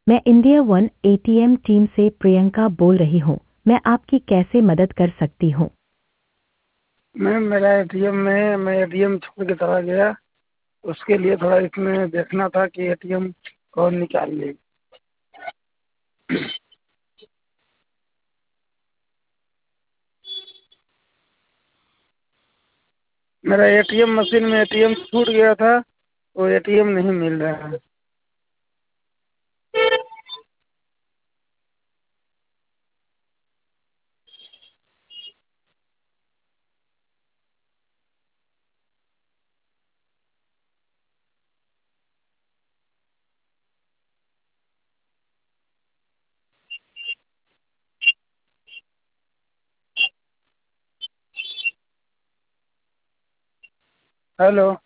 मैं India one ATM team से प्रियंका बोल रही हूँ। मैं आपकी कैसे मदद कर सकती हूँ? मैम मेरा एटीएम में मैं एटीएम छोड़ के चला गया। उसके लिए थोड़ा इसमें देखना था कि एटीएम कौन निकाल ले। मेरा एटीएम मशीन में एटीएम छूट गया था, वो एटीएम नहीं मिल रहा है। हेलो।